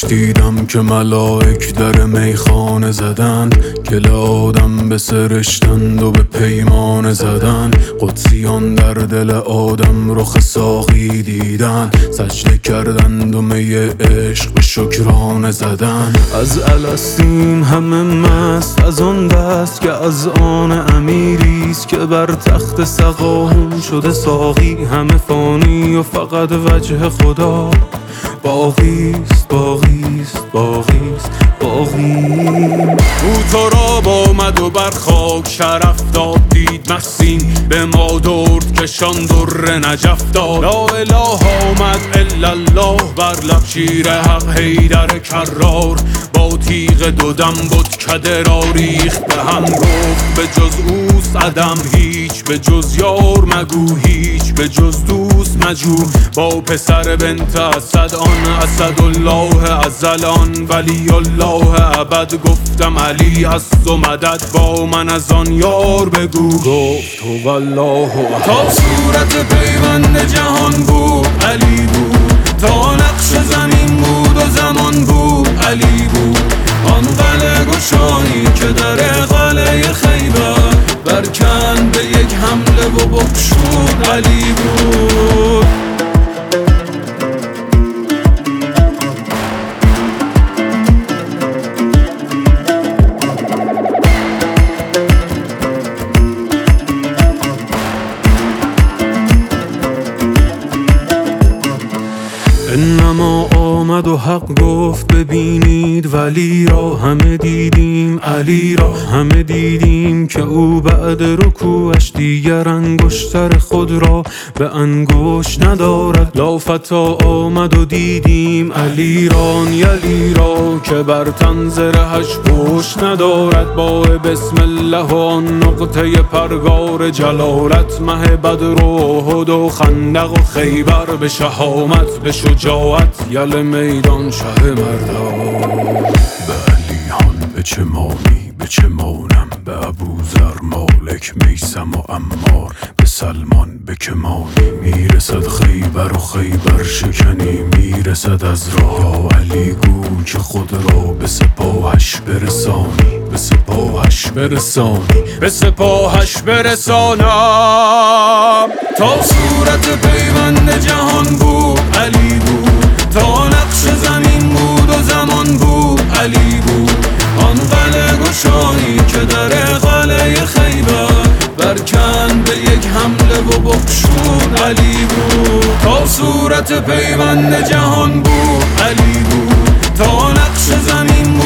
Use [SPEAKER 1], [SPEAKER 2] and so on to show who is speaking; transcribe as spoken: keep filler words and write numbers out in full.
[SPEAKER 1] خوابش دیدم که ملائک در میخانه زدن، گل آدم به سرشتند و به پیمانه زدن. قدسیان در دل آدم رخ ساقی دیدن، سجده کردند و می عشق به شکرانه زدن. از الستیم همه مست از آن دست که از آن امیریست که بر تخت سقاهم شده ساقی. همه فانی و فقط وجه خدا باقیست باقیست باقیست باقی. او تو را آمد و بر خاک شرف داد، دید مسین به ما درد کشان در نجف داد. لا اله آمد الا الله بر لب شیر حق حیدر کرار. با تیغ دو دم بت کده را ریخت به هم، گفت به جز اوست عدم هیچ، به جز یار مگو هیچ، به جز دوست مجو. با پسر بنت اسد آن اسدالله ازلان ولی الله ابد. گفتم علی است و مدد با من از آن یار بگو. گفت هو الله احد. تا صورت پیوند جهان بود علی بود، تا نقش زمین بود و زمان بود علی بود. آن قلعه گشایی که در قلعه خیبر برکند به یک حمله و بخشود علی بود. انما آمد و حق گفت ببینید ولی را. همه دیدیم علی را، همه دیدیم که او بعد رکوعش دیگر انگشتر خود را به انگشت ندارد. لافتا آمد و دیدیم علی را یلی را که بر تن زرهش پشت ندارد. با بسم الله و آن نقطه پرگار جلالت، مه بدر و احد و خندق و خیبر. به شهامت به شجاعت یل میدان شه مردان. به علیان به چه مانی به چه مانم، به ابوذر مالک میثم و عمار. به سلمان به که مانی میرسد خیبر و خیبر شکنی میرسد از راه. علی گو که خود را به سپاهش برسانی، به سپاهش برسانی، به سپاهش برسانم. تا صورت پیوند جهان بود علی بود، تا نقش زمین بود و زمان بود علی بود. آن قلعه گشایی که در قلعه خیبر برکند به یک حمله و بخشود علی بود. تا صورت پیوند جهان بود علی بود، تا نقش زمین بود